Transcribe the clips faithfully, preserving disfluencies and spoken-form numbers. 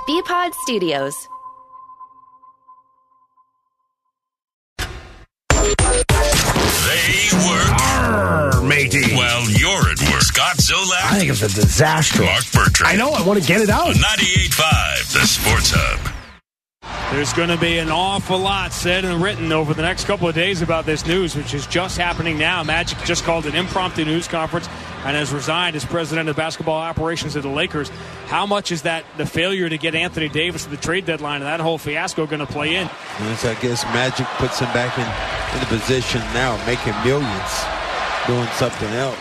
B-Pod Studios. They work. Arr, matey. Well, you're at work. Scott Zolak. I think it's a disaster. Mark Bertrand. I know. I want to get it out. On ninety-eight point five, the Sports Hub. There's going to be an awful lot said and written over the next couple of days about this news, which is just happening now. Magic just called an impromptu news conference and has resigned as president of basketball operations of the Lakers. How much is that the failure to get Anthony Davis at the trade deadline and that whole fiasco going to play in? Yes, I guess Magic puts him back in, in the position now, making millions, doing something else.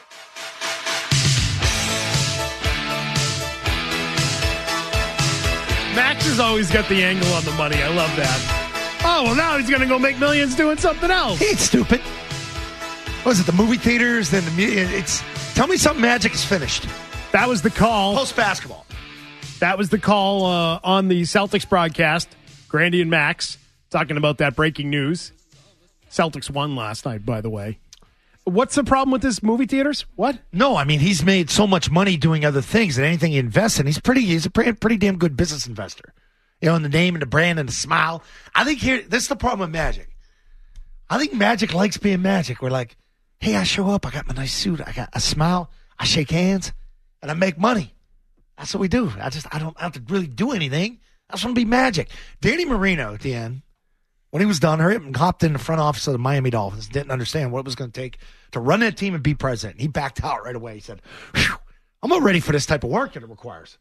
Max has always got the angle on the money. I love that. Oh, well, now he's going to go make millions doing something else. He ain't stupid. What was it, the movie theaters? Then the it's. Tell me something Magic is finished. That was the call. Post-basketball. That was the call uh, on the Celtics broadcast. Grandy and Max talking about that breaking news. Celtics won last night, by the way. What's the problem with this movie theaters? What? No, I mean, he's made so much money doing other things that anything he invests in, he's pretty, he's a pretty, pretty damn good business investor. You know, in the name and the brand and the smile. I think here, this is the problem with Magic. I think Magic likes being Magic. We're like, hey, I show up, I got my nice suit, I got a smile, I shake hands, and I make money. That's what we do. I just, I don't have to really do anything. I just want to be Magic. Danny Marino at the end, when he was done, hurried and hopped in the front office of the Miami Dolphins, didn't understand what it was going to take to run that team and be president. He backed out right away. He said, I'm not ready for this type of work that it requires.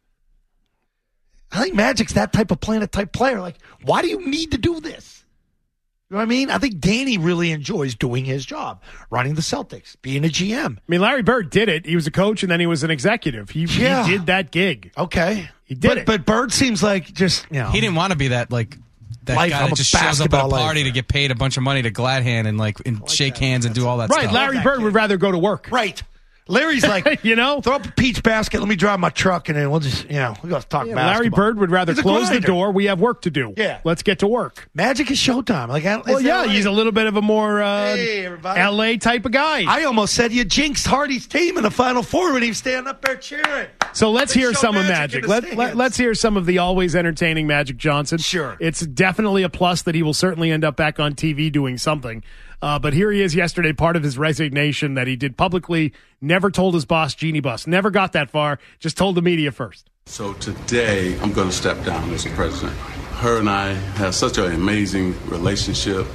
I think Magic's that type of planet type player. Like, why do you need to do this? You know what I mean? I think Danny really enjoys doing his job, running the Celtics, being a G M. I mean, Larry Bird did it. He was a coach, and then he was an executive. He, yeah. he did that gig. Okay. He did but, it. But Bird seems like just, you know. He didn't want to be that, like, that life, guy I'm that a just shows up at a party life. to get paid a bunch of money to glad hand and, like, and like shake that. hands and do all that Right, stuff. Larry Bird would rather go to work. Right. Larry's like, you know, throw up a peach basket, let me drive my truck, and then we'll just, you know, we'll go talk yeah, basketball. Larry Bird would rather He's a close the grinder. door. We have work to do. Yeah. Let's get to work. Magic is showtime. Like, I- Well, is yeah, that right? he's a little bit of a more uh, Hey, everybody. L A type of guy. I almost said you jinxed Hardy's team in the Final Four when he was standing up there cheering. So let's They hear show some of Magic Magic. in the Let, let, stands. let's hear some of the always entertaining Magic Johnson. Sure. It's definitely a plus that he will certainly end up back on T V doing something. Uh, but here he is yesterday, part of his resignation that he did publicly, never told his boss, Jeannie Buss. Never got that far, just told the media first. So today, I'm going to step down as the president. Her and I have such an amazing relationship,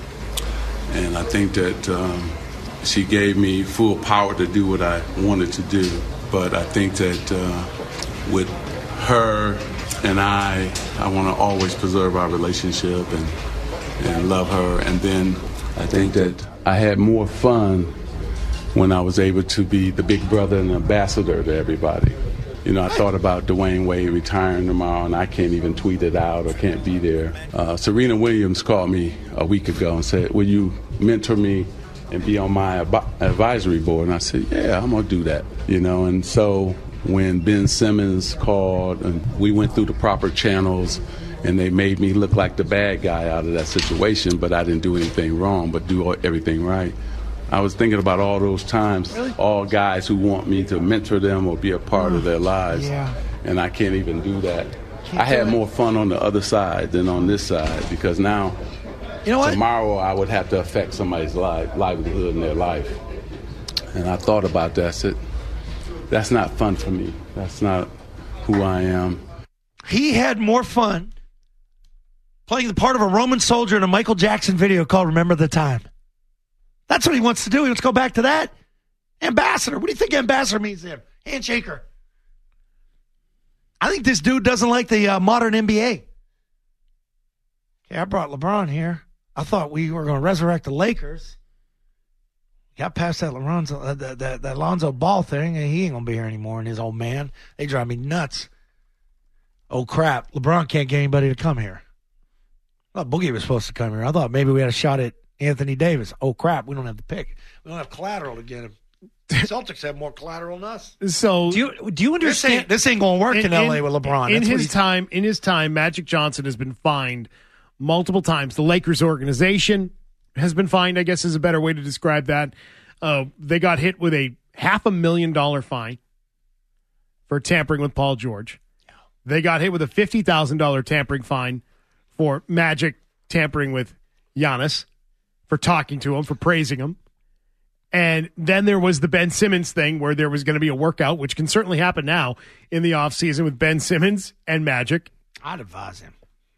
and I think that um, she gave me full power to do what I wanted to do. But I think that uh, with her and I, I want to always preserve our relationship and, and love her. And then I think that I had more fun when I was able to be the big brother and ambassador to everybody. You know, I thought about Dwayne Wade retiring tomorrow, and I can't even tweet it out or can't be there. Uh, Serena Williams called me a week ago and said, will you mentor me and be on my ab- advisory board? And I said, yeah, I'm going to do that. You know, and so when Ben Simmons called and we went through the proper channels, and they made me look like the bad guy out of that situation, but I didn't do anything wrong, but do everything right. I was thinking about all those times, really? All guys who want me to mentor them or be a part oh, of their lives, yeah. and I can't even do that. Can't I had do more fun on the other side than on this side, because now, you know what? tomorrow I would have to affect somebody's life, livelihood in their life. And I thought about that. I said, that's not fun for me. That's not who I am. He had more fun playing the part of a Roman soldier in a Michael Jackson video called Remember the Time. That's what he wants to do. He wants to go back to that. Ambassador. What do you think ambassador means to him? Handshaker. I think this dude doesn't like the uh, modern N B A. Okay, I brought LeBron here. I thought we were going to resurrect the Lakers. Got past that Lonzo, uh, that, that, that Lonzo Ball thing, and he ain't going to be here anymore, and his old man. They drive me nuts. Oh, crap. LeBron can't get anybody to come here. I thought Boogie was supposed to come here. I thought maybe we had a shot at Anthony Davis. Oh, crap. We don't have the pick. We don't have collateral to get him. The Celtics have more collateral than us. So do you do you understand? This ain't, this ain't going to work in, in L A with LeBron. In That's his time, in his time, Magic Johnson has been fined multiple times. The Lakers organization has been fined, I guess is a better way to describe that. Uh, they got hit with a half a million dollar fine for tampering with Paul George. They got hit with a fifty thousand dollars tampering fine for Magic tampering with Giannis, for talking to him, for praising him. And then there was the Ben Simmons thing where there was going to be a workout, which can certainly happen now in the offseason with Ben Simmons and Magic. I'd advise him.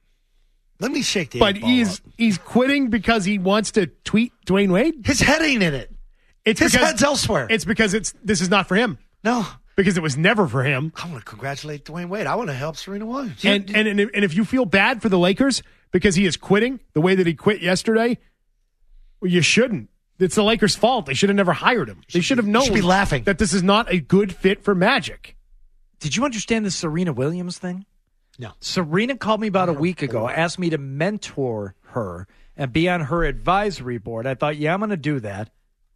Let me shake the But eight ball he's up. he's quitting because he wants to tweet Dwayne Wade? His head ain't in it. It's His because, head's elsewhere. It's because it's this is not for him. No. Because it was never for him. I want to congratulate Dwayne Wade. I want to help Serena Williams. You- And, and, and and if you feel bad for the Lakers because he is quitting the way that he quit yesterday, well, you shouldn't. It's the Lakers' fault. They should have never hired him. They should have known should be laughing. that this is not a good fit for Magic. Did you understand the Serena Williams thing? No. Serena called me about a week ago, asked me to mentor her and be on her advisory board. I thought, yeah, I'm going to do that.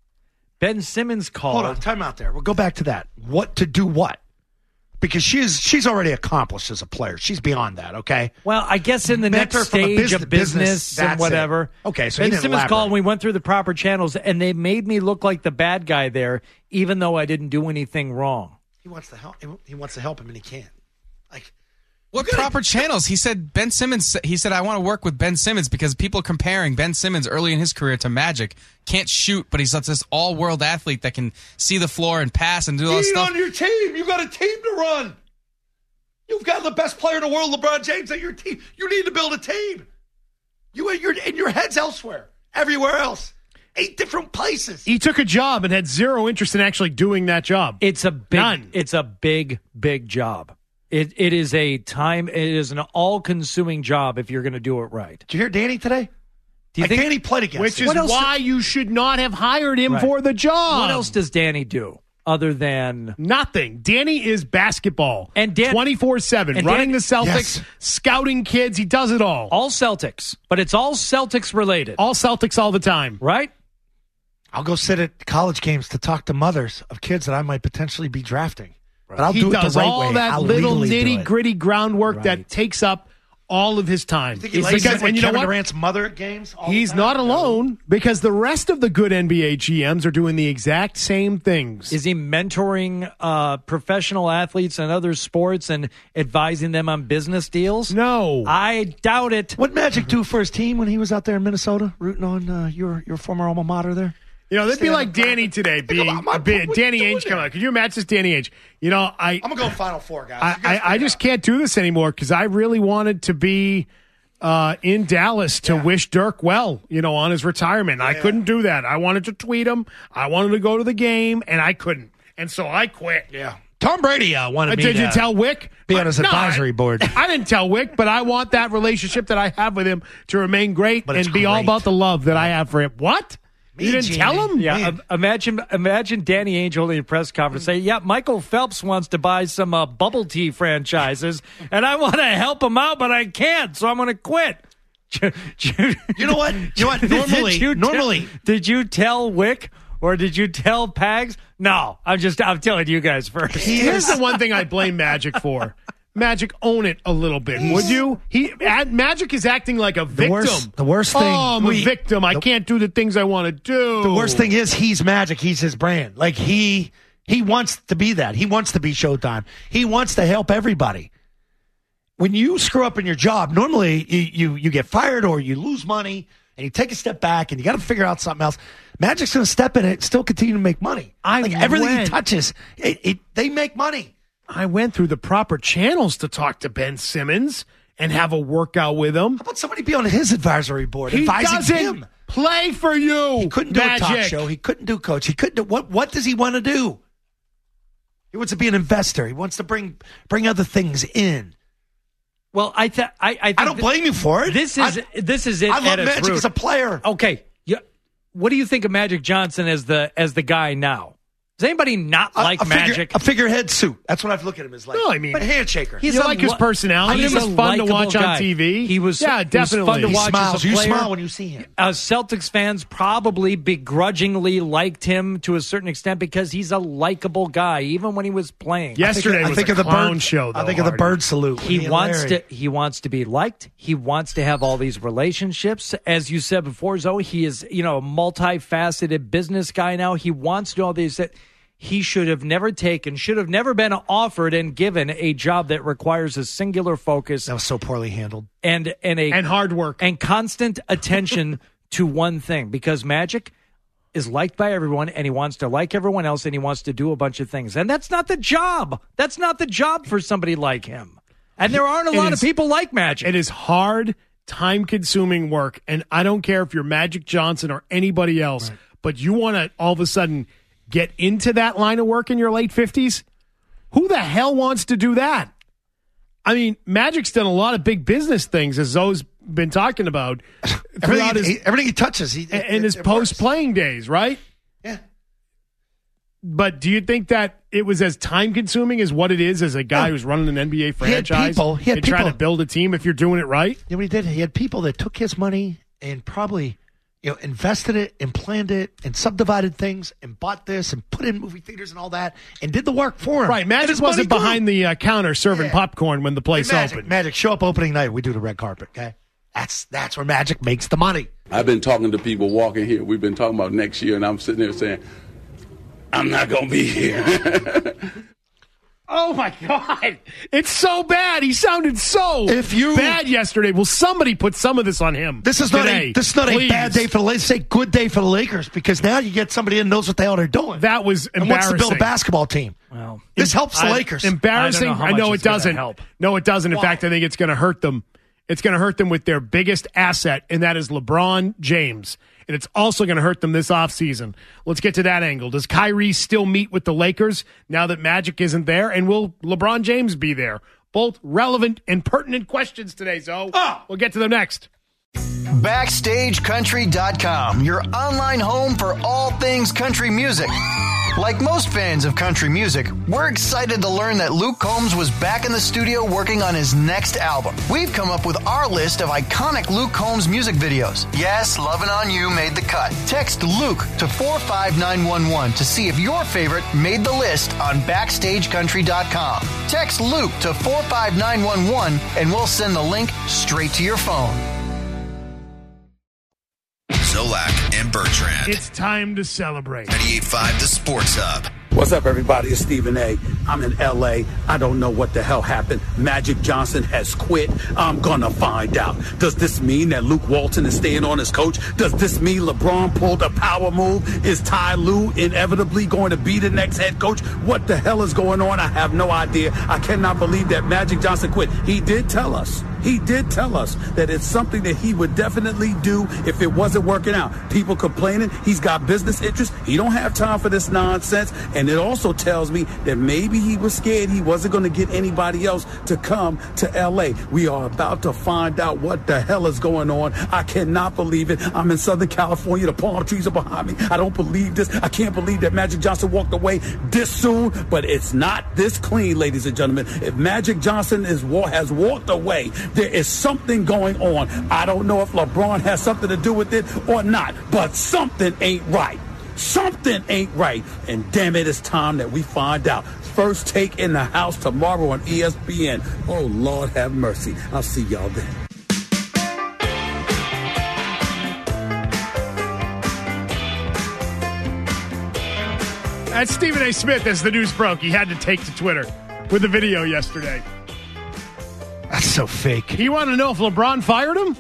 Ben Simmons called. Hold on, time out there. We'll go back to that. What to do what? Because she's she's already accomplished as a player. She's beyond that, okay? Well, I guess in the Mentor next from a stage business- of business, business, and that's whatever. it. Okay, so he Ben didn't Simmons elaborate. called and we went through the proper channels, and they made me look like the bad guy there, even though I didn't do anything wrong. He wants to help. He wants to help him, and he can't. Like, What proper channels? He said Ben Simmons. He said I want to work with Ben Simmons because people comparing Ben Simmons early in his career to Magic. Can't shoot, but he's such this all-world athlete that can see the floor and pass and do all this Be stuff. on your team. You got a team to run. You've got the best player in the world, LeBron James, at your team. You need to build a team. You and your and your head's elsewhere, everywhere else, eight different places. He took a job and had zero interest in actually doing that job. It's a big, None. It's a big, big job. It it is a time. It is an all-consuming job if you're going to do it right. Did you hear Danny today? Do you like think? Danny played against Which him. is What else- why you should not have hired him Right. for the job. What else does Danny do other than? Nothing. Danny is basketball. And Dan- twenty-four seven, and running Dan- the Celtics, Yes. scouting kids. He does it all. All Celtics, but it's all Celtics related, All Celtics all the time. right? I'll go sit at college games to talk to mothers of kids that I might potentially be drafting. But I'll he do it does the right all way. that I'll little legally do nitty it. gritty groundwork Right. that takes up all of his time. You think he It's likes because, it when and you know Kevin what? Durant's mother at games? all the He's time? not alone because the rest of the good N B A G Ms are doing the exact same things. Is he mentoring uh, professional athletes and other sports and advising them on business deals? no. I doubt it. What Magic do for his team when he was out there in Minnesota, rooting on uh, your your former alma mater there? You know, that'd be Stand like up. Danny today Think being, about my- being what Danny you doing Ainge coming there? out. Could you imagine this Danny Ainge? You know, I I'm gonna go Final Four, guys. I, You guys I, I figure just it out. can't do this anymore because I really wanted to be uh, in Dallas to Yeah. wish Dirk well, you know, on his retirement. I Yeah. couldn't do that. I wanted to tweet him. I wanted to go to the game, and I couldn't. And so I quit. Yeah. Tom Brady uh, wanted Uh, me did to you tell Wick? be on his Uh, no, advisory I- board. I didn't tell Wick, but I want that relationship that I have with him to remain great But and it's be all great. about the love that I have for him. What? Me you and didn't Jamie. tell him? Yeah, Man. im- imagine imagine Danny Ainge holding a press conference saying, yeah, Michael Phelps wants to buy some uh, bubble tea franchises, and I want to help him out, but I can't, so I'm going to quit. You know what? You know what? Normally, did you normally, tell, did you tell Wick or did you tell Pags? No, I'm just I'm telling you guys first. Here's the one thing I blame Magic for. Magic, own it a little bit, would you? He ad, Magic is acting like a victim. worst- the worst thing- Oh, I'm we- a victim. I the- can't do the things I want to do. the worst thing is he's Magic. He's his brand. Like he he wants to be that. He wants to be Showtime. He wants to help everybody. When you screw up in your job, normally you you, you get fired or you lose money and you take a step back and you got to figure out something else. Magic's going to step in it, still continue to make money. I like everything he went- touches, it, it they make money. I went through the proper channels to talk to Ben Simmons and have a workout with him. How about somebody be on his advisory board He advising doesn't him? play for you. He couldn't do Magic. a talk show. He couldn't do coach. He couldn't do what? What does he want to do? He wants to be an investor. He wants to bring bring other things in. Well, I th- I I, think I don't that blame you for it. This is I, this is it. I at love its Magic root. as a player. Okay, yeah. What do you think of Magic Johnson as the as the guy now? Does anybody not A- like a figure- Magic? a figurehead suit. That's what I've looked at him as like. No, I mean- but handshaker. He's You a like his li- personality? he's He was a fun to likable watch on guy. T V. He was Yeah, he was definitely. fun to He watch smiles. as a You player. smile when you see him. Uh, Celtics fans probably begrudgingly liked him to a certain extent because he's a likable guy, even when he was playing. Yesterday I was think a of the clown bird show. I though, think of the Hardy. bird salute. He with wants Larry. to. He wants to be liked. He wants to have all these relationships. As you said before, Zoe, he is you know a multifaceted business guy now. He wants to do all these. he should have never taken, should have never been offered and given a job that requires a singular focus. That was so poorly handled. And and a and hard work. And constant attention to one thing. Because Magic is liked by everyone, and he wants to like everyone else, and he wants to do a bunch of things. And that's not the job. That's not the job for somebody like him. And there aren't a lot of people like Magic. It is hard, time-consuming work, and I don't care if you're Magic Johnson or anybody else, right. but you want to all of a sudden get into that line of work in your late fifties? Who the hell wants to do that? I mean, Magic's done a lot of big business things, as Zoe's been talking about. everything, his, he, everything he touches. He, in it, his it post-playing days, right? Yeah. But do you think that it was as time-consuming as what it is as a guy yeah. who's running an N B A franchise? He had people. He had and people. trying to build a team if you're doing it right? You know what he did? He had people that took his money and probably... You know, invested it and planned it and subdivided things and bought this and put in movie theaters and all that and did the work for him. Right, Magic wasn't behind the uh, counter serving yeah. popcorn when the place hey, Magic, opened. Magic, show up opening night. We do the red carpet, okay? That's that's where Magic makes the money. I've been talking to people walking here. We've been talking about next year, and I'm sitting there saying, I'm not going to be here. Oh, my God. It's so bad. He sounded so if you, bad yesterday. Will somebody put some of this on him This is today, not a, this is not please. a bad day for the Lakers. Say good day for the Lakers because now you get somebody in knows what the hell they're doing. That was embarrassing. And wants to build a basketball team. Well, this helps the I, Lakers. Embarrassing? I, don't know, I know it doesn't. Help. No, it doesn't. In wow. fact, I think it's going to hurt them. It's going to hurt them with their biggest asset, and that is LeBron James. And it's also going to hurt them this offseason. Let's get to that angle. Does Kyrie still meet with the Lakers now that Magic isn't there? And will LeBron James be there? Both relevant and pertinent questions today, Zoe. Oh. We'll get to them next. Backstage Country dot com, your online home for all things country music. Like most fans of country music, we're excited to learn that Luke Combs was back in the studio working on his next album. We've come up with our list of iconic Luke Combs music videos. Yes, Lovin' On You made the cut. Text Luke to four five nine one one to see if your favorite made the list on Backstage Country dot com. Text Luke to four five nine one one and we'll send the link straight to your phone. Zolak and Bertrand. It's time to celebrate. ninety-eight point five The Sports Hub. What's up, everybody? It's Stephen A. I'm in L A. I don't know what the hell happened. Magic Johnson has quit. I'm gonna find out. Does this mean that Luke Walton is staying on as coach? Does this mean LeBron pulled a power move? Is Ty Lue inevitably going to be the next head coach? What the hell is going on? I have no idea. I cannot believe that Magic Johnson quit. He did tell us. He did tell us that it's something that he would definitely do if it wasn't working out. People complaining, he's got business interests. He don't have time for this nonsense. And it also tells me that maybe he was scared he wasn't going to get anybody else to come to L A. We are about to find out what the hell is going on. I cannot believe it. I'm in Southern California. The palm trees are behind me. I don't believe this. I can't believe that Magic Johnson walked away this soon, but it's not this clean, ladies and gentlemen. If Magic Johnson is has walked away, there is something going on. I don't know if LeBron has something to do with it or not, but something ain't right. Something ain't right. And damn it, it's time that we find out. First Take in the house tomorrow on E S P N. Oh, Lord have mercy. I'll see y'all then. That's Stephen A. Smith as the news broke. He had to take to Twitter with the video yesterday. That's so fake. You want to know if LeBron fired him?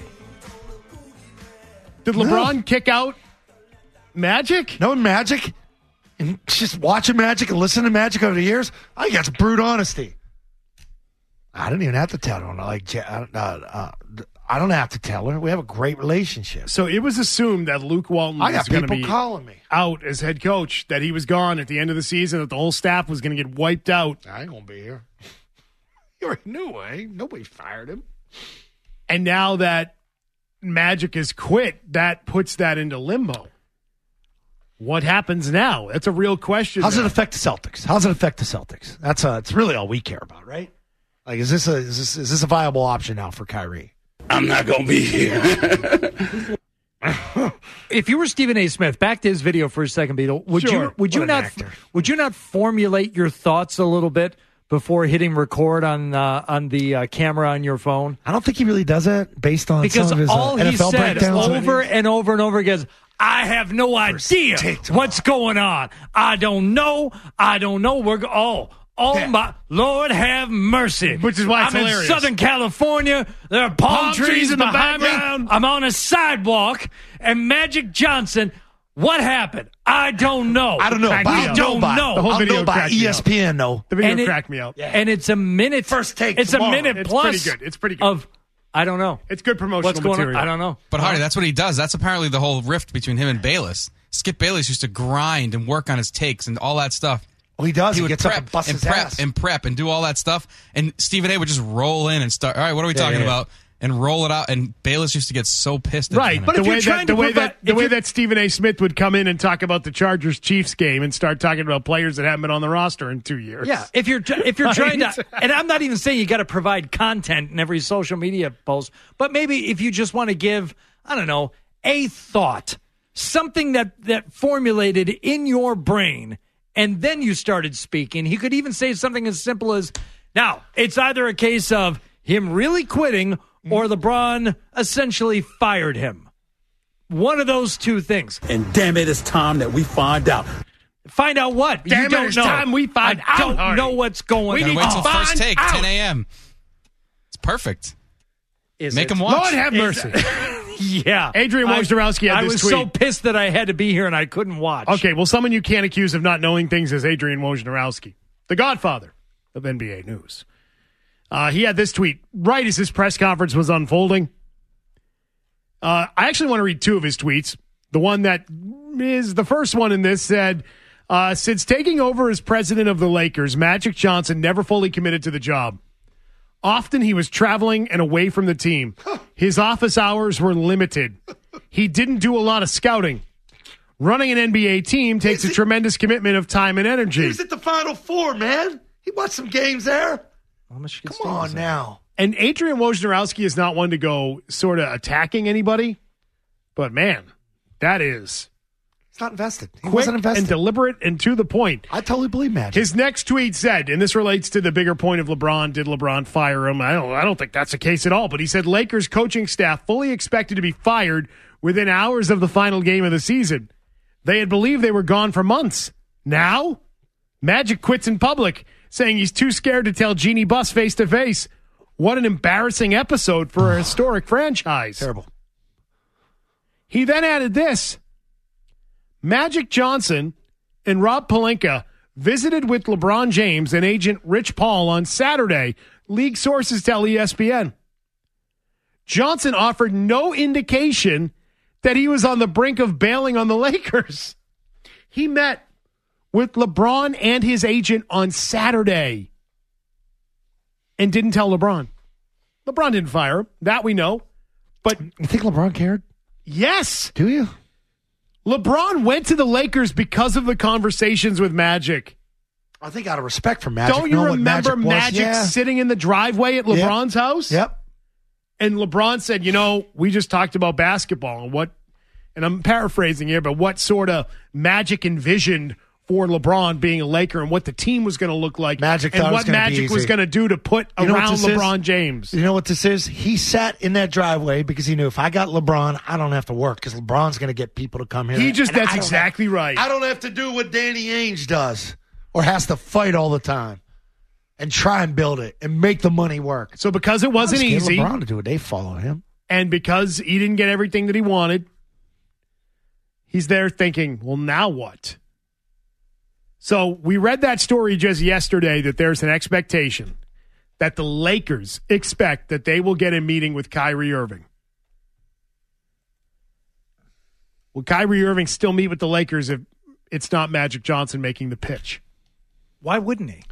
Did LeBron no. kick out Magic? No, Magic. And just watching Magic and listening to Magic over the years, I think that's brute honesty. I don't even have to tell her. Like, uh, uh, I don't have to tell her. We have a great relationship. So it was assumed that Luke Walton I got was going to be calling me. out as head coach, that he was gone at the end of the season, that the whole staff was going to get wiped out. I ain't going to be here. You already knew, eh? Nobody fired him. And now that Magic has quit, that puts that into limbo. What happens now? That's a real question. How's now. it affect the Celtics? How's it affect the Celtics? That's uh, it's really all we care about, right? Like, is this a is this is this a viable option now for Kyrie? I'm not gonna be here. If you were Stephen A. Smith, back to his video for a second, Beetle. Would sure. you would you What an not actor. would you not formulate your thoughts a little bit before hitting record on uh, on the uh, camera on your phone? I don't think he really does that based on because some of his all uh, N he F L said breakdowns. over and over and over again, I have no idea what's going on. I don't know. I don't know. We're go- oh. Oh, yeah. My Lord have mercy. Which is why it's I'm hilarious. in Southern California. There are palm, Palm trees, trees in the behind background. me. I'm on a sidewalk. And Magic Johnson, what happened? I don't know. I don't know. Crack But me I'll up. know by, know. The whole I'll video know by cracked me E S P N, though. The video And it- cracked me up. Yeah. And it's a minute. First take It's tomorrow. a minute It's plus. pretty good. It's pretty good. Of, I don't know. It's good promotional What's going material. on? I don't know. But Hardy, that's what he does. That's apparently the whole rift between him and Bayless. Skip Bayless used to grind and work on his takes and all that stuff. Well, he does. He, He, would gets prep up and busts and his prep ass. and prep and do all that stuff. And Stephen A would just roll in and start. All right, what are we Yeah, talking yeah. about? And roll it out. And Bayless used to get so pissed. At Right, him. but if the you're way trying that to the way provide- that the if way you're- that Stephen A. Smith would come in and talk about the Chargers Chiefs game and start talking about players that haven't been on the roster in two years. Yeah, if you're if you're trying Right? to, and I'm not even saying you got to provide content in every social media post, but maybe if you just want to give, I don't know, a thought, something that that formulated in your brain, and then you started speaking. He could even say something as simple as, "Now it's either a case of him really quitting or LeBron essentially fired him." One of those two things. And damn it, it's time that we find out. Find out what? Damn you it, don't it's know. time we find I out, don't Hardy. know what's going We on. need Wait to till find first take, out. ten a.m. It's perfect. Is Make it? him watch. Lord have mercy. Yeah. Adrian I- Wojnarowski had I this was tweet. so pissed that I had to be here and I couldn't watch. Okay, well, someone you can't accuse of not knowing things is Adrian Wojnarowski, the godfather of N B A news. Uh, he had this tweet right as his press conference was unfolding. Uh, I actually want to read two of his tweets. The one that is the first one in this said, uh, since taking over as president of the Lakers, Magic Johnson never fully committed to the job. Often he was traveling and away from the team. His office hours were limited. He didn't do a lot of scouting. Running an N B A team takes a tremendous commitment of time and He energy. was at the Final Four, man. He watched some games there. How much Come on now. And Adrian Wojnarowski is not one to go sort of attacking anybody, but man, that is He's not invested. He quick wasn't invested. and deliberate and to the point. I totally believe Magic. His next tweet said, and this relates to the bigger point of LeBron, did LeBron fire him? I don't I don't think that's the case at all, but he said Lakers coaching staff fully expected to be fired within hours of the final game of the season. They had believed they were gone for months. Now, Magic quits in public, saying he's too scared to tell Jeannie Buss face to face. What an embarrassing episode for a historic franchise. Terrible. He then added this. Magic Johnson and Rob Pelinka visited with LeBron James and agent Rich Paul on Saturday, league sources tell E S P N. Johnson offered no indication that he was on the brink of bailing on the Lakers. He met with LeBron and his agent on Saturday and didn't tell LeBron. LeBron didn't fire him. That we know. But You think LeBron cared? yes, Do you? LeBron went to the Lakers because of the conversations with Magic. I think out of respect for Magic. Don't you knowing what remember Magic, was, Magic yeah. sitting in the driveway at LeBron's house? Yep. And LeBron said, you know, we just talked about basketball and what, and I'm paraphrasing here, but what sort of Magic envisioned for LeBron being a Laker and what the team was going to look like. Magic and thought it was what gonna be Magic was easy. going to do to put You know what around this is? LeBron James. You know what this is? He sat in that driveway because he knew if I got LeBron, I don't have to work because LeBron's going to get people to come here. He just, And I that's don't exactly have- right. I don't have to do what Danny Ainge does or has to fight all the time and try and build it and make the money work. So because it wasn't Let's get easy, LeBron to do it. They follow him. and because he didn't get everything that he wanted, he's there thinking, well, now what? So we read that story just yesterday that there's an expectation that the Lakers expect that they will get a meeting with Kyrie Irving. Will Kyrie Irving still meet with the Lakers if it's not Magic Johnson making the pitch? Why wouldn't he?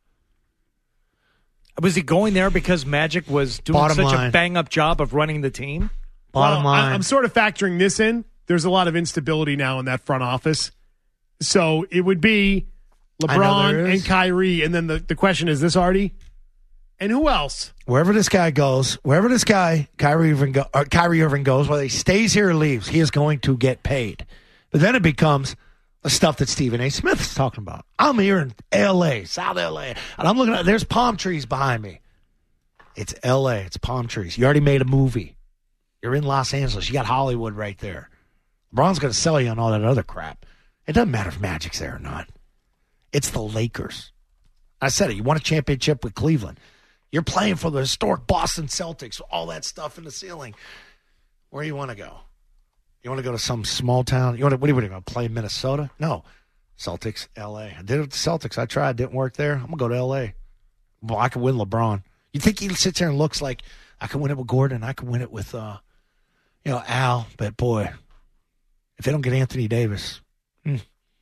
Was he going there because Magic was doing Bottom such line. a bang-up job of running the team? Bottom Well, I- line. I'm sort of factoring this in. There's a lot of instability now in that front office. So it would be I know LeBron there and is. Kyrie. And then the, the question is this, Artie? And who else? Wherever this guy goes, wherever this guy, Kyrie Irving, go, or Kyrie Irving goes, whether he stays here or leaves, he is going to get paid. But then it becomes the stuff that Stephen A. Smith is talking about. I'm here in L A, South L A, and I'm looking at, there's palm trees behind me. It's L A, it's palm trees. You already made a movie. You're in Los Angeles. You got Hollywood right there. LeBron's going to sell you on all that other crap. It doesn't matter if Magic's there or not. It's the Lakers. I said it. You won a championship with Cleveland. You're playing for the historic Boston Celtics, all that stuff in the ceiling. Where do you want to go? You want to go to some small town? You want to, what are you going to play in Minnesota? No. Celtics, L A. I did it with the Celtics. I tried. Didn't work there. I'm going to go to L A. Well, I can win LeBron. You think he sits there and looks like I can win it with Gordon? I can win it with, uh, you know, Al. But, boy, if they don't get Anthony Davis, hmm,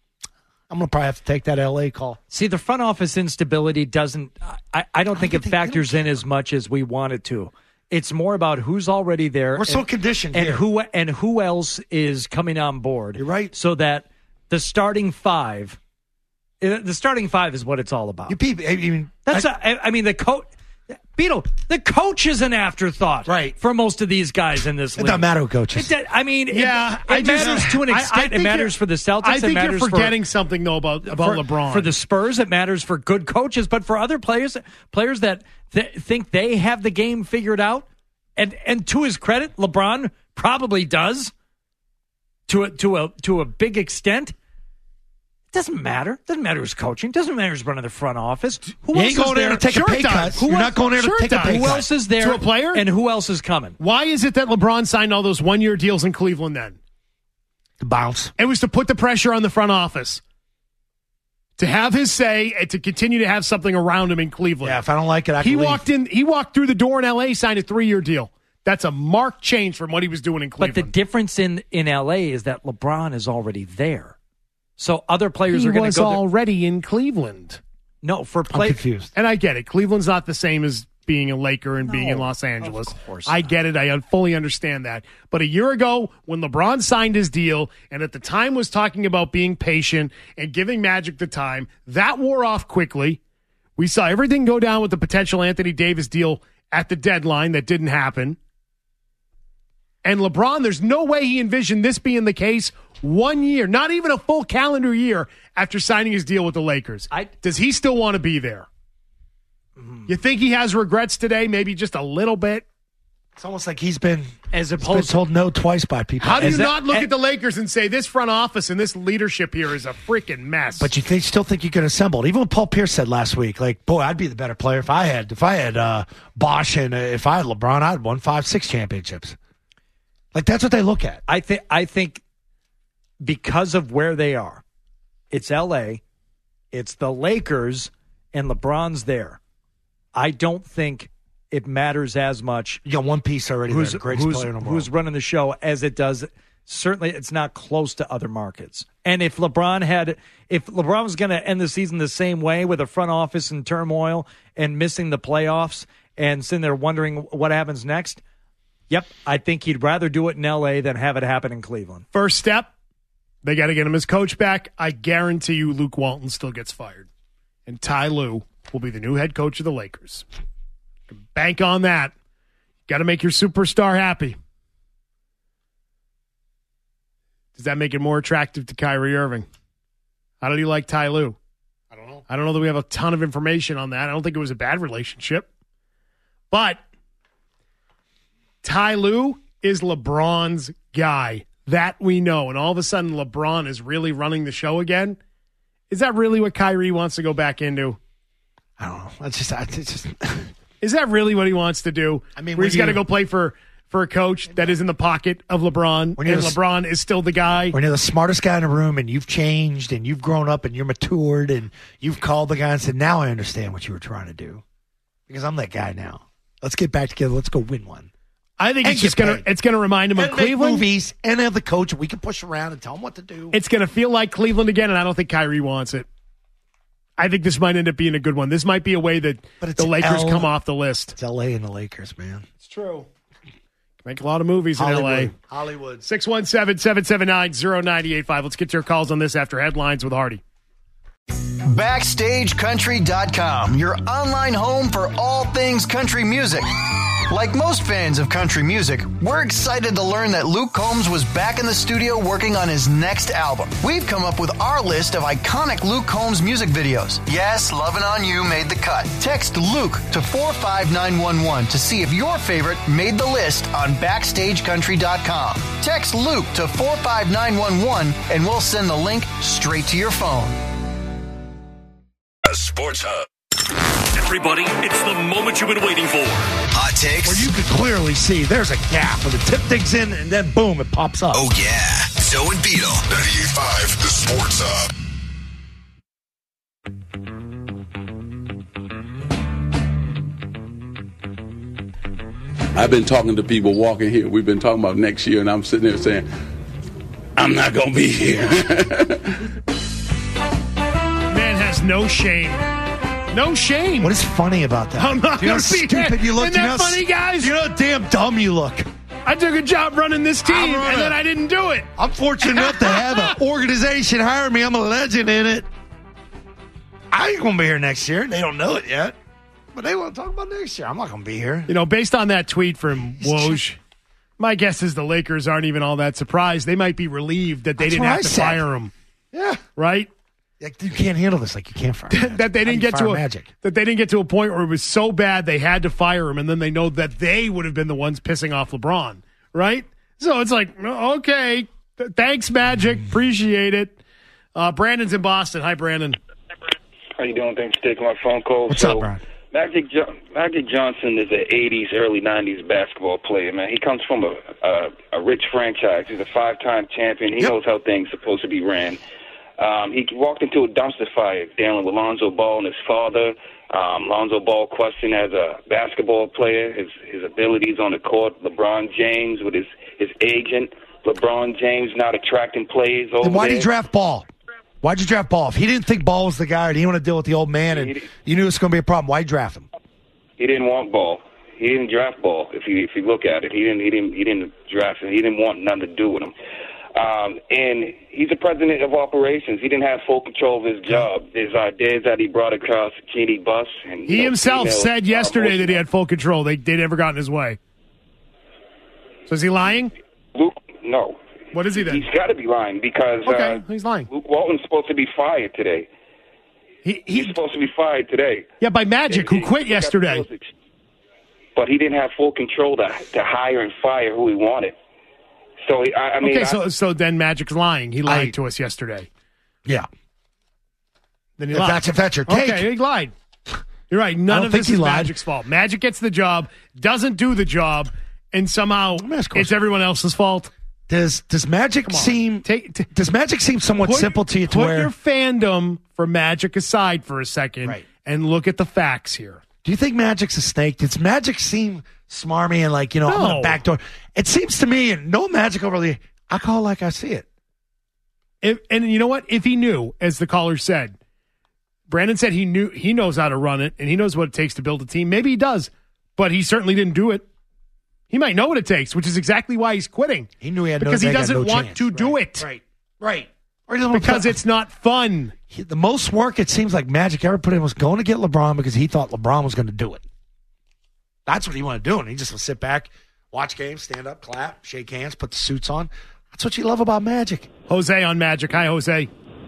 I'm going to probably have to take that L A call. See, the front office instability doesn't I, – I don't think I it think factors in as much as we want it to. It's more about who's already there. We're and, so conditioned and here. who and who else is coming on board. You're right. So that the starting five – the starting five is what it's all about. You people, I mean, That's I, a, I mean, the coach – Beetle, the coach is an afterthought, right, for most of these guys in this it league. doesn't matter who coaches. It, I mean, Yeah, it, it I just- matters to an I- I extent. think It matters you're- for the Celtics. I think it matters you're forgetting for, something, though, about, about for, LeBron. For the Spurs, it matters for good coaches, but for other players, players that th- think they have the game figured out, and and to his credit, LeBron probably does, to a, to a to a big extent. It doesn't matter. Doesn't matter who's coaching. Doesn't matter who's running the front office. Who You else ain't going is there there to take Sure a pay it does. cut. Who You're else- not going there sure to it take a does. pay Who cut. else is there? To a player? And who else is coming? Why is it that LeBron signed all those one-year deals in Cleveland then? To bounce. It was to put the pressure on the front office. To have his say and to continue to have something around him in Cleveland. Yeah, if I don't like it, I can He leave. walked in. He walked through the door in L A, signed a three-year deal. That's a marked change from what he was doing in But the Cleveland. difference in, in L A is that LeBron is already there. So other players he are going was to go there. already in Cleveland. No, for I'm play. confused. And I get it. Cleveland's not the same as being a Laker and being in No, Los Angeles. of course I not. get it. I un- fully understand that. But a year ago, when LeBron signed his deal and at the time was talking about being patient and giving Magic the time, that wore off quickly. We saw everything go down with the potential Anthony Davis deal at the deadline that didn't happen. And LeBron, there's no way he envisioned this being the case one year, not even a full calendar year after signing his deal with the Lakers. I- Does he still want to be there? You think he has regrets today? Maybe just a little bit? It's almost like he's been, As he's been opposed to told no twice by people. How do Is you that- not look and- at the Lakers and say this front office and this leadership here is a freaking mess? But you think, still think you could assemble it. Even what Paul Pierce said last week, like, boy, I'd be the better player if I had if I had uh, Bosch and uh, if I had LeBron, I'd won five, six championships. Like, that's what they look at. I think I think because of where they are, it's L A, it's the Lakers, and LeBron's there. I don't think it matters as much You got one piece already. who's there, the greatest who's, player in the world. who's running the show as it does. Certainly, it's not close to other markets. And if LeBron had, if LeBron was going to end the season the same way with a front office in turmoil and missing the playoffs and sitting there wondering what happens next, yep, I think he'd rather do it in L A than have it happen in Cleveland. First step, they got to get him his coach back. I guarantee you Luke Walton still gets fired. And Ty Lue will be the new head coach of the Lakers. Bank on that. Got to make your superstar happy. Does that make it more attractive to Kyrie Irving? How did he like Ty Lue? I don't know. I don't know that we have a ton of information on that. I don't think it was a bad relationship. But Ty Lue is LeBron's guy. That we know. And all of a sudden, LeBron is really running the show again. Is that really what Kyrie wants to go back into? I don't know. It's just, it's just. Is that really what he wants to do? I mean, where he's when got to you- go play for, for a coach that is in the pocket of LeBron, and When you're the- LeBron is still the guy. When you're the smartest guy in the room and you've changed and you've grown up and you're matured and you've called the guy and said, now I understand what you were trying to do. Because I'm that guy now. Let's get back together. Let's go win one. I think And it's just get gonna paid. it's gonna remind him And of make Cleveland. movies and have the coach. We can push around and tell him what to do. It's gonna feel like Cleveland again, and I don't think Kyrie wants it. I think this might end up being a good one. This might be a way that But it's the Lakers L- come off the list. It's L A and the Lakers, man. It's true. Make a lot of movies in L A. Hollywood. Hollywood. six one seven, seven seven nine, zero nine eight five. Let's get to your calls on this after headlines with Hardy. Backstage Country dot com, your online home for all things country music. Like most fans of country music, we're excited to learn that Luke Combs was back in the studio working on his next album. We've come up with our list of iconic Luke Combs music videos. Yes, Lovin' On You made the cut. Text Luke to four five nine one one to see if your favorite made the list on backstage country dot com. Text Luke to four five nine one one and we'll send the link straight to your phone. A Sports Hub. Everybody, it's the moment you've been waiting for. Hot takes. Where you can clearly see there's a gap where the tip digs in and then boom, it pops up. Oh, yeah. Zoe and Beetle. ninety-eight point five, the Sports Hub. I've been talking to people walking here. We've been talking about next year, and I'm sitting there saying, I'm not going to be here. Man has no shame. No shame. What is funny about that? I'm not Do you know going how to be stupid there. you look? Isn't Do you that know funny, guys? Do you know how damn dumb you look? I took a job running this team, I'm running. and then I didn't do it. I'm fortunate enough to have an organization hire me. I'm a legend in it. I ain't going to be here next year. They don't know it yet. But they want to talk about next year. I'm not going to be here. You know, based on that tweet from Woj, my guess is the Lakers aren't even all that surprised. They might be relieved that they That's didn't what have I to said. fire him. Yeah. Right? Like, you can't handle this like you can't fire Magic. that they didn't get to a, Magic. that they didn't get to a point where it was so bad they had to fire him, and then they know that they would have been the ones pissing off LeBron, right? So it's like, okay, th- thanks, Magic, appreciate it. Uh, Brandon's in Boston. Hi, Brandon. How you doing? Thanks for taking my phone call. What's so, up, Brian? Magic jo- Magic Johnson is an eighties, early nineties basketball player, man. He comes from a a, a rich franchise. He's a five-time champion. He Yep. knows how things are supposed to be ran. Um, he walked into a dumpster fire dealing with Lonzo Ball and his father. Um, Lonzo Ball questioned as a basketball player, his his abilities on the court. LeBron James with his, his agent. LeBron James not attracting players over Then why there. did you draft Ball? Why'd you draft Ball? If he didn't think Ball was the guy or he didn't want to deal with the old man and you knew it was going to be a problem, why'd you draft him? He didn't want Ball. He didn't draft Ball. If you if you look at it, he didn't he didn't he didn't draft him. He didn't want nothing to do with him. Um, and he's the president of operations. He didn't have full control of his job. There's ideas that he brought across the Kennedy bus. And He you know, himself female, said uh, yesterday motion. that he had full control. They they never got in his way. So is he lying? Luke, no. What is he then? He's got to be lying because Okay, uh, he's lying. Luke Walton's supposed to be fired today. He, he's supposed to be fired today. Yeah, by Magic, who He- quit he got yesterday. those ex- But he didn't have full control to to hire and fire who he wanted. So he, I, I mean, Okay, I- so so then Magic's lying. He lied to us yesterday. Yeah. Then he If lied. that's- if that's your take. Okay, he lied. You're right. I None don't of think this he is lied. Magic's fault. Magic gets the job, doesn't do the job, and somehow it's everyone else's fault. Does does Magic seem Take, t- does Magic seem somewhat put- simple to you to put where your fandom for Magic aside for a second Right. and look at the facts here. do you think Magic's a snake? Does Magic seem smarmy and like, you know, I'm on No. the back door? It seems to me, and no Magic over the I call it like I see it. If, and you know what? If he knew, as the caller said, Brandon said he knew he knows how to run it and he knows what it takes to build a team. Maybe he does, but he certainly didn't do it. He might know what it takes, which is exactly why he's quitting. He knew he had no- because he they got doesn't no want chance. to do it. Right. Right. Or he doesn't want to Because put- it's not fun. he- the most work it seems like Magic ever put in was going to get LeBron because he thought LeBron was going to do it. That's what he wanted to do, and he just would sit back, watch games, stand up, clap, shake hands, put the suits on. That's what you love about Magic. Jose on Magic. Hi, Jose.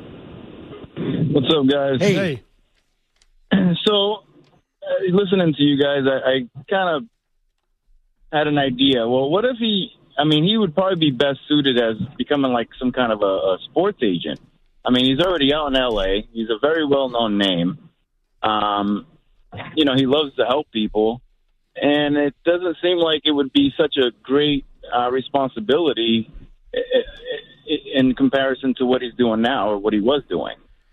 What's up, guys? Hey. So, uh, listening to you guys, I, I kind of had an idea. Well, what if he, I mean, he would probably be best suited as becoming like some kind of a, a sports agent. I mean, he's already out in L A. He's a very well-known name. Um, you know, he loves to help people. And it doesn't seem like it would be such a great uh, responsibility in comparison to what he's doing now or what he was doing.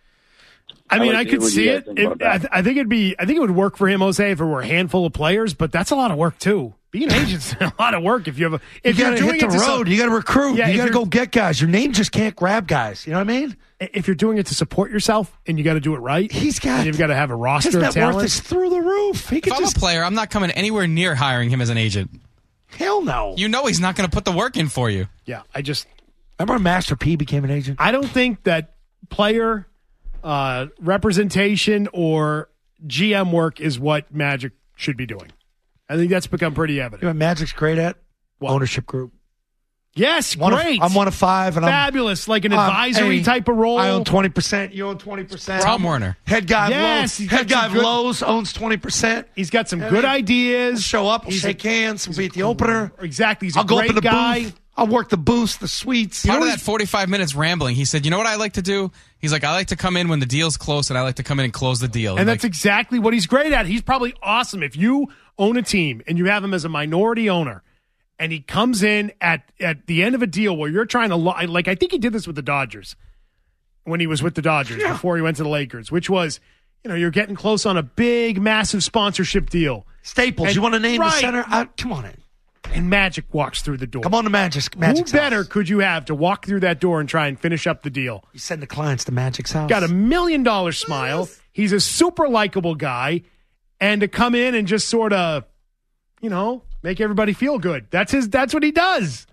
I mean, like I to could hear what see you guys it. think It- about I, that. th- I think it'd be. I think it would work for him, Jose, if it were a handful of players. But that's a lot of work too. Being an agent's a lot of work. If you have a, if you you're got to doing hit the it to road. some- you got to recruit. Yeah, you if got to you're- go get guys. Your name just can't grab guys. You know what I mean? If you're doing it to support yourself and you got to do it right, he's got. And you've got to have a roster His of net talent. worth is through the roof. He If could I'm just a player, I'm not coming anywhere near hiring him as an agent. hell no. You know he's not going to put the work in for you. Yeah, I just remember when Master P became an agent. I don't think that player uh, representation or G M work is what Magic should be doing. I think that's become pretty evident. You know what Magic's great at? What? Ownership group. Yes, One great. Of, I'm one of five. and Fabulous, I'm, like an um, advisory hey, type of role. I own twenty percent. You own twenty percent. Tom Werner. Head guy Yes, of he's Lowe's. Head got guy some of good- Lowe's owns twenty percent. He's got some And good then ideas. We'll show up. We'll He's shake a- hands. We'll be at the opener. Exactly. He's a I'll go great up in the guy. booth. I'll work the booths, the suites. Part of that forty-five minutes rambling, he said, you know what I like to do? He's like, I like to come in when the deal's close, and I like to come in and close the deal. And like, that's exactly what he's great at. He's probably awesome. If you own a team and you have him as a minority owner, and he comes in at, at the end of a deal where you're trying to, lo- like, I think he did this with the Dodgers when he was with the Dodgers yeah. before he went to the Lakers, which was, you know, you're getting close on a big, massive sponsorship deal. Staples, And- you want to name right. the center? I, come on in. And Magic walks through the door. Come on to Magic. Magic's Who better house. could you have to walk through that door and try and finish up the deal? You send the clients to Magic's house. Got a million dollar smile. He's a super likable guy. And to come in and just sort of, you know, make everybody feel good. That's his. That's what he does.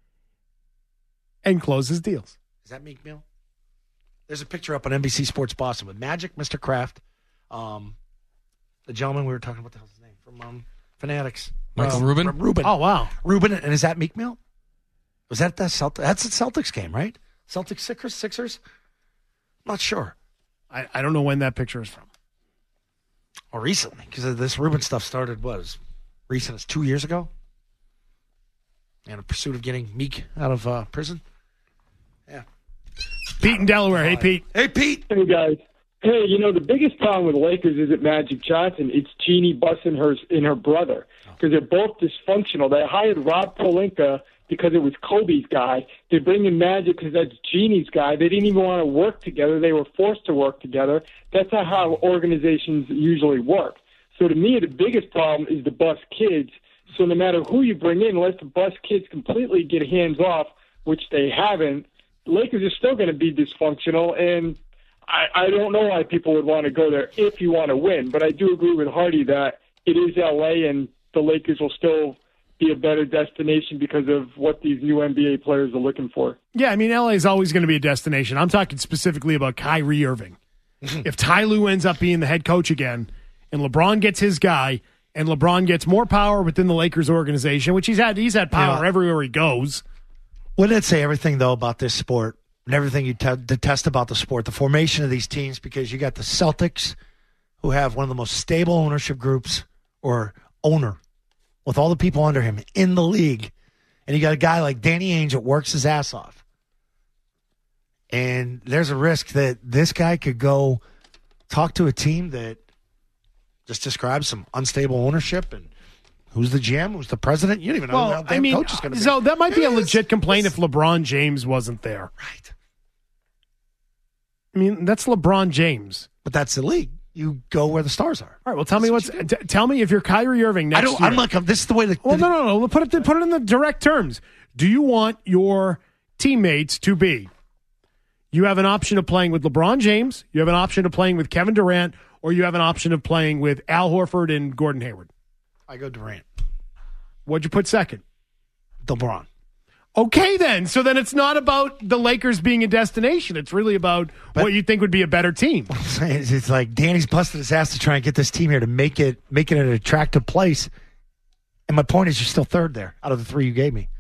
And closes deals. Is that Meek Mill? There's a picture up on N B C Sports Boston with Magic, Mister Kraft, um, the gentleman we were talking about. The hell's his name from um, Fanatics? Michael uh, Rubin? From Rubin. Oh, wow. Rubin, and is that Meek Mill? Was that the Celtics? That's the Celtics game, right? Celtics Sixers? Sixers? I'm not sure. I, I don't know when that picture is from. Or recently, because this Rubin stuff started, what, as recent as two years ago? In a pursuit of getting Meek out of uh, prison? Yeah. Pete in Delaware. Hey, Pete. Hey, Pete. Hey, guys. Hey, you know, the biggest problem with the Lakers isn't Magic Johnson. It's Jeannie Buss and her, and her brother, because they're both dysfunctional. They hired Rob Pelinka because it was Kobe's guy. They bring in Magic because that's Jeannie's guy. They didn't even want to work together. They were forced to work together. That's not how organizations usually work. So to me, the biggest problem is the Buss kids. So no matter who you bring in, unless the Buss kids completely get hands off, which they haven't, Lakers are still going to be dysfunctional, and I, I don't know why people would want to go there if you want to win. But I do agree with Hardy that it is L A, and the Lakers will still be a better destination because of what these new N B A players are looking for. Yeah, I mean, L A is always going to be a destination. I'm talking specifically about Kyrie Irving. If Ty Lue ends up being the head coach again, and LeBron gets his guy, and LeBron gets more power within the Lakers organization, which he's had, he's had power Yeah. everywhere he goes. Wouldn't it say everything, though, about this sport and everything you te- detest about the sport, the formation of these teams, because you got the Celtics, who have one of the most stable ownership groups or owner with all the people under him in the league, and you got a guy like Danny Ainge that works his ass off. And there's a risk that this guy could go talk to a team that just describes some unstable ownership and who's the G M, who's the president. You don't even know who Well, the damn I mean, coach is going to be. so that might be a Yes. legit complaint if LeBron James wasn't there. Right. I mean, that's LeBron James. But that's the league. You go where the stars are. All right. Well, tell me what's. T- tell me if you're Kyrie Irving next I don't. year. I'm like. This is the way that. Well, no, no, no. Put it. Put it in the direct terms. Do you want your teammates to be? You have an option of playing with LeBron James. You have an option of playing with Kevin Durant, or you have an option of playing with Al Horford and Gordon Hayward. I go Durant. What'd you put second? LeBron. Okay, then. So then it's not about the Lakers being a destination. It's really about But- what you think would be a better team. It's, it's like Danny's busted his ass to try and get this team here to make it make it an attractive place. And my point is, you're still third there out of the three you gave me.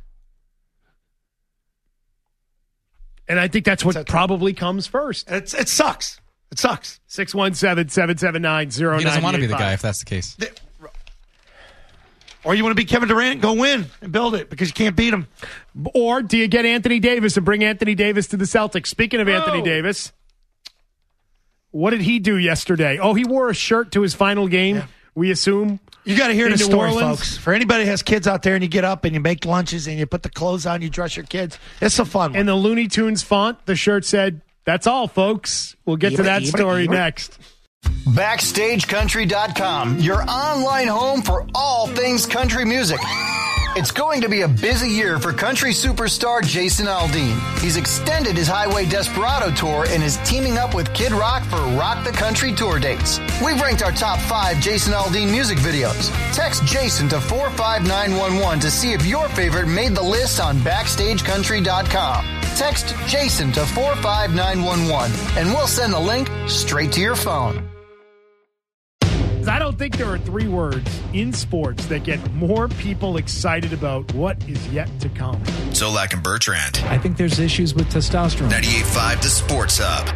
And I think that's what That's- probably comes first. It's, it sucks. It sucks. six one seven, seven seven nine, zero nine eight five. He doesn't want to be the guy if that's the case. Or you want to be Kevin Durant, go win and build it because you can't beat him. Or do you get Anthony Davis and bring Anthony Davis to the Celtics? Speaking of Oh. Anthony Davis, what did he do yesterday? Oh, he wore a shirt to his final game, Yeah. we assume. You got to hear in the New story, Orleans. folks. For anybody that has kids out there and you get up and you make lunches and you put the clothes on, you dress your kids, it's a fun one. In the Looney Tunes font, the shirt said, "That's all, folks." We'll get to that story next. Backstage Country dot com, your online home for all things country music. It's going to be a busy year for country superstar Jason Aldean. He's extended his Highway Desperado tour and is teaming up with Kid Rock for Rock the Country tour dates. We've ranked our top five Jason Aldean music videos. Text Jason to four five nine one one to see if your favorite made the list on Backstage Country dot com. Text Jason to four five nine one one and we'll send the link straight to your phone. I don't think there are three words in sports that get more people excited about what is yet to come. Zolak and Bertrand. I think there's issues with testosterone. ninety-eight point five The Sports Hub.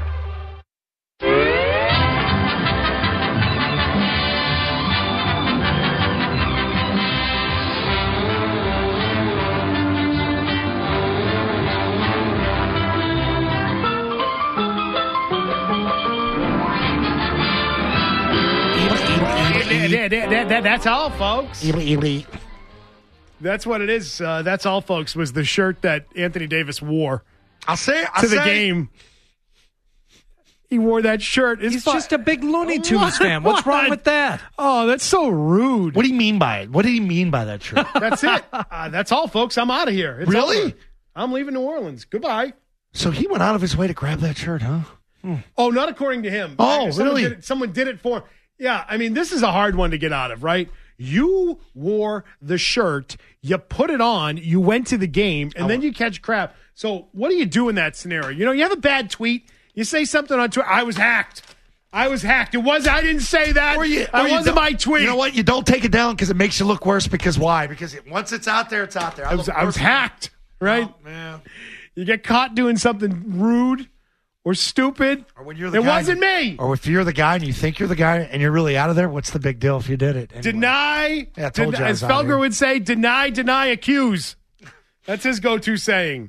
That, that, that, that's all, folks. That's what it is. Uh, that's all, folks, was the shirt that Anthony Davis wore. I'll say I'll to the say, game. He wore that shirt. It's He's fu- just a big Looney Tunes fan. What's wrong with that? Oh, that's so rude. What do you mean by it? What did he mean by that shirt? That's it. Uh, that's all, folks. I'm out of here. It's Really? over. I'm leaving New Orleans. Goodbye. So he went out of his way to grab that shirt, huh? Hmm. Oh, not according to him. Oh, someone really? Did it, someone did it for him. Yeah, I mean, this is a hard one to get out of, right? You wore the shirt, you put it on, you went to the game, and oh. then you catch crap. So what do you do in that scenario? You know, you have a bad tweet, you say something on Twitter, I was hacked. I was hacked. It was, I didn't say that. Or you, that or wasn't my tweet. You know what? You don't take it down because it makes you look worse. Because why? Because it, once it's out there, it's out there. I, I was, I was hacked, right? Oh, man. You get caught doing something rude or stupid. Or when you're the it guy, wasn't me. Or if you're the guy and you think you're the guy and you're really out of there, what's the big deal if you did it? Anyway. Deny. Yeah, I told den- you I as was out Felger here. would say, deny, deny, accuse. That's his go-to saying.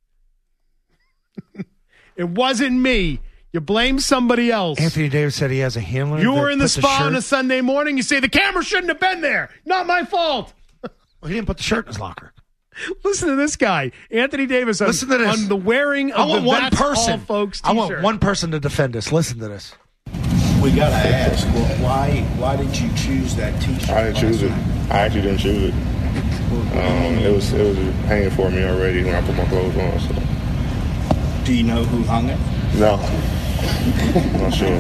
It wasn't me. You blame somebody else. Anthony Davis said he has a handler. You were that in the put spa shirt- on a Sunday morning. You say, the camera shouldn't have been there. Not my fault. Well, he didn't put the shirt in his locker. Listen to this guy, Anthony Davis, on, Listen to this. on the wearing of I want the one That's person. All Folks I want t-shirt. one person to defend us. Listen to this. We gotta ask, well, why why did you choose that T-shirt? I didn't choose it. I actually didn't choose it. Um, it was it was hanging for me already when I put my clothes on. So. Do you know who hung it? No, I'm not sure.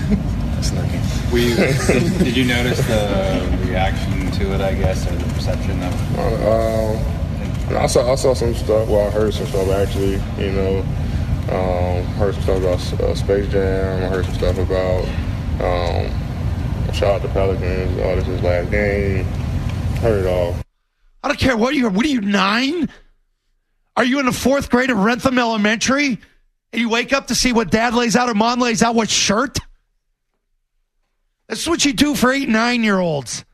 We, did you notice the reaction to it, I guess, or the perception of? Uh, um, I saw I saw some stuff. Well, I heard some stuff actually. You know, um, heard some stuff about uh, Space Jam. I heard some stuff about. Um, shout out to Pelicans. Oh, this is his last game. Heard it all. I don't care what you are. What are you, nine? Are you in the fourth grade of Rentham Elementary? And you wake up to see what dad lays out or mom lays out what shirt? That's what you do for eight, nine-year-olds.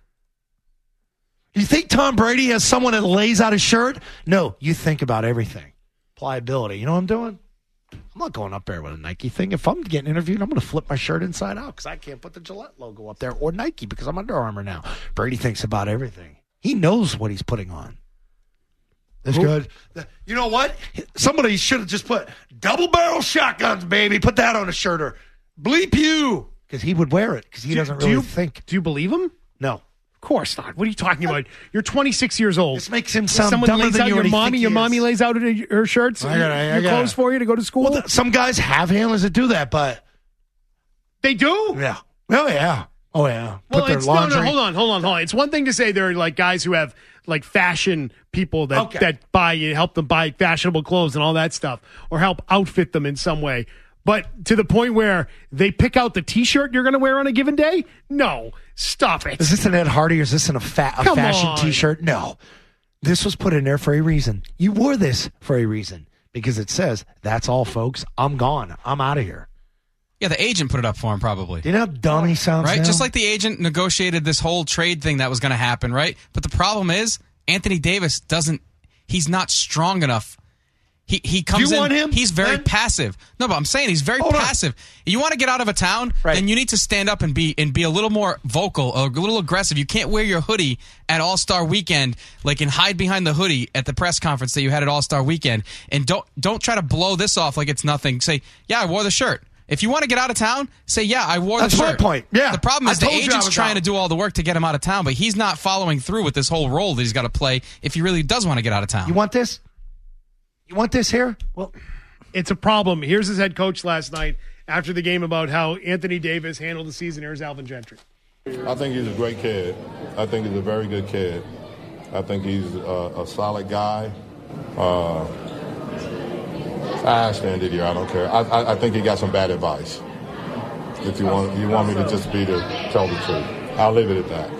You think Tom Brady has someone that lays out a shirt? No, you think about everything. Pliability. You know what I'm doing? I'm not going up there with a Nike thing. If I'm getting interviewed, I'm going to flip my shirt inside out because I can't put the Gillette logo up there or Nike because I'm Under Armour now. Brady thinks about everything. He knows what he's putting on. That's good. You know what? Somebody should have just put double barrel shotguns, baby. Put that on a shirt or bleep you. Because he would wear it because he Do- doesn't do really you- think. Do you believe him? No. Of course not. What are you talking about? You're twenty-six years old. This makes him sound Someone dumber lays than out you your already mommy. think Your he mommy is. lays out her, her shirts, I gotta- I your gotta- clothes for you to go to school. Well, th- some guys have handlers that do that, but. They do? Yeah. Oh, yeah. Oh, yeah. Well, Put their it's, laundry. no, no, hold on, hold on, hold on. It's one thing to say there are like guys who have like fashion people that, Okay. that buy you, help them buy fashionable clothes and all that stuff, or help outfit them in some way. But to the point where they pick out the T-shirt you're going to wear on a given day? No, stop it. Is this an Ed Hardy or is this in a, fa- a Come fashion on. T-shirt? No. This was put in there for a reason. You wore this for a reason because it says, that's all, folks. I'm gone. I'm out of here. Yeah, the agent put it up for him probably. Do you know how dumb he sounds Right? now? Just like the agent negotiated this whole trade thing that was going to happen, right? But the problem is Anthony Davis doesn't he's not strong enough. He he comes you in want him, he's very Ben? passive. No, but I'm saying he's very Hold on. passive. You want to get out of a town, Right. then you need to stand up and be and be a little more vocal, a little aggressive. You can't wear your hoodie at All-Star Weekend like and hide behind the hoodie at the press conference that you had at All-Star Weekend and don't don't try to blow this off like it's nothing. Say, "Yeah, I wore the shirt." If you want to get out of town, say, yeah, I wore That's the my shirt. point. Yeah. The problem I is the told you I agent's was trying out. to do all the work to get him out of town, but he's not following through with this whole role that he's got to play if he really does want to get out of town. You want this? You want this here? Well, it's a problem. Here's his head coach last night after the game about how Anthony Davis handled the season. Here's Alvin Gentry. I think he's a great kid. I think he's a very good kid. I think he's a, a solid guy. Uh, I stand it here. I don't care. I, I, I think he got some bad advice. If you want, you want me to just be to tell the truth. I'll leave it at that.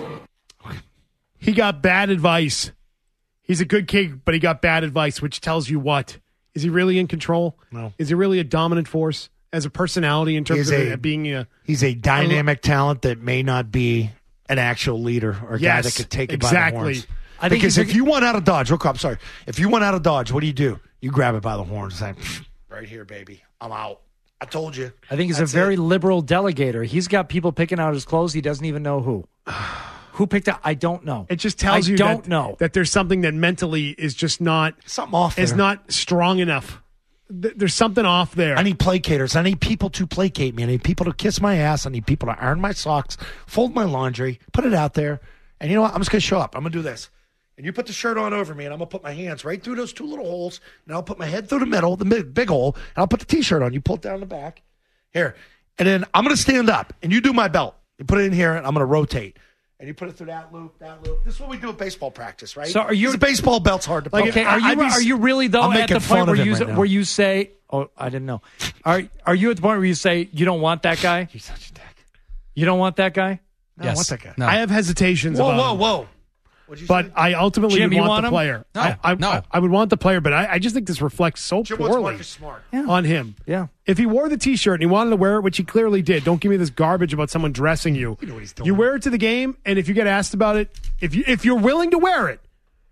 He got bad advice. He's a good kid, but he got bad advice, which tells you what? Is he really in control? No. Is he really a dominant force as a personality in terms He's of a- it being a... He's a dynamic talent that may not be an actual leader or a guy Yes, that could take it exactly. by the horns. I think because he's if a- you want out of Dodge, real quick, I'm sorry. If you want out of Dodge, what do you do? You grab it by the horns and say, right here, baby. I'm out. I told you. I think he's That's a very it. liberal delegator. He's got people picking out his clothes. He doesn't even know who. Who picked out? I don't know. It just tells I you don't that, know. that there's something that mentally is just not... Something off Is there. not strong enough. Th- There's something off there. I need placaters. I need people to placate me. I need people to kiss my ass. I need people to iron my socks, fold my laundry, put it out there. And you know what? I'm just going to show up. I'm going to do this. And you put the shirt on over me, and I'm going to put my hands right through those two little holes, and I'll put my head through the middle, the big, big hole, and I'll put the T-shirt on. You pull it down the back. Here. And then I'm going to stand up, and you do my belt. You put it in here, and I'm going to rotate. And you put it through that loop, that loop. This is what we do at baseball practice, right? So are you- The baseball belt's hard to Like, put. okay, are you I'd be- are you really though I'm at making the fun point of where him you right now. where you say, "Oh, I didn't know." Are are you at the point where you say you don't want that guy? He's such a dick. You don't want that guy? No, Yes. what's that guy? No. I have hesitations Whoa, about whoa, him. whoa. What'd you But say? I ultimately Jim, would you want, want the him? player. No, I, I, no. I, I would want the player, but I, I just think this reflects so Jim wants poorly Marcus Smart. on him. Yeah. If he wore the T-shirt and he wanted to wear it, which he clearly did, don't give me this garbage about someone dressing you. You know what he's doing. You wear it to the game, and if you get asked about it, if you if you're willing to wear it,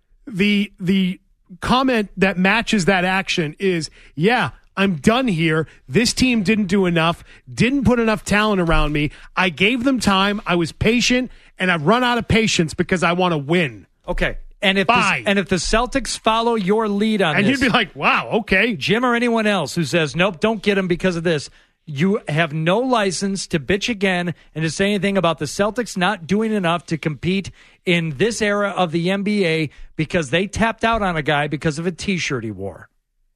the the comment that matches that action is, yeah, I'm done here. This team didn't do enough, didn't put enough talent around me. I gave them time. I was patient, and I've run out of patience because I want to win. Okay. And if Bye. the, and if the Celtics follow your lead on And this, you'd be like, wow, okay. Jim or anyone else who says, nope, don't get him because of this, you have no license to bitch again and to say anything about the Celtics not doing enough to compete in this era of the N B A because they tapped out on a guy because of a T-shirt he wore.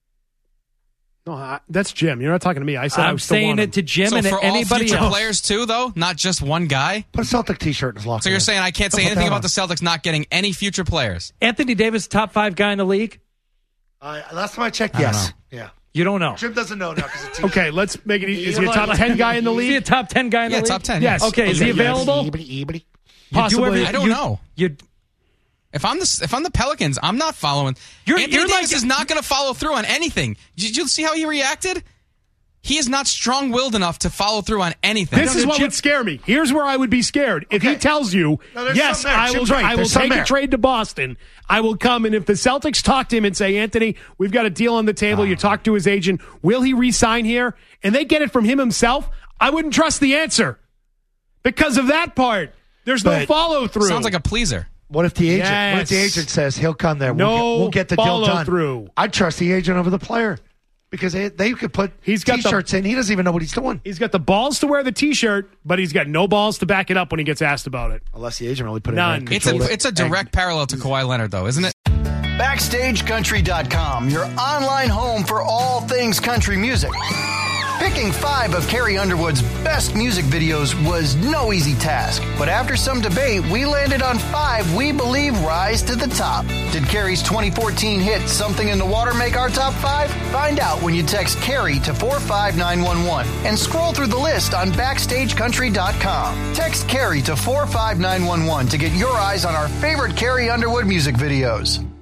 No, I, that's Jim. You're not talking to me. I said I I'm was still saying want him. it to Jim so and for all anybody future else. players too, though, not just one guy. Put a Celtic T-shirt in his locker. So you're room. saying I can't Don't say put anything that about on. the Celtics not getting any future players? Anthony Davis, top five guy in the league? Uh, last time I checked, I don't yes. know. Yeah. You don't know. Jim doesn't know now because it's Okay, let's make it easy. Is he a top ten guy in the Is he a league? top ten guy in Yeah, the league? top ten. Yes. Okay, is he Yes. available? Ebony, ebony. You do Possibly. every- I don't you- know. You If I'm the if I'm the Pelicans, I'm not following. You're- Anthony you're Davis like- is not going to follow through on anything. Did you see how he reacted? He is not strong-willed enough to follow through on anything. This is what would scare me. Here's where I would be scared. If he Okay. tells you, No, there's yes, some there. I will, Jim's right. I will There's some take a there. trade to Boston, I will come. And if the Celtics talk to him and say, Anthony, we've got a deal on the table, you talk to his agent, will he re-sign here? And they get it from him himself, I wouldn't trust the answer. Because of that part. There's no But- follow-through. Sounds like a pleaser. What if the agent? What if the Yes. agent says he'll come there? No we'll get, we'll get the deal done. follow-through. I'd trust the agent over the player because they, they could put He's got the- T-shirts in. He doesn't even know what he's doing He's got the balls to wear the T-shirt, but he's got no balls to back it up when he gets asked about it. unless the agent really put None. it in. It's a controlled it. it's a direct parallel to Kawhi Leonard, though, isn't it? Backstage Country dot com, your online home for all things country music. Picking five of Carrie Underwood's best music videos was no easy task, but after some debate, we landed on five we believe rise to the top. Did Carrie's twenty fourteen hit Something in the Water make our top five? Find out when you text Carrie to four five nine one one and scroll through the list on Backstage Country dot com. Text Carrie to four five nine one one to get your eyes on our favorite Carrie Underwood music videos.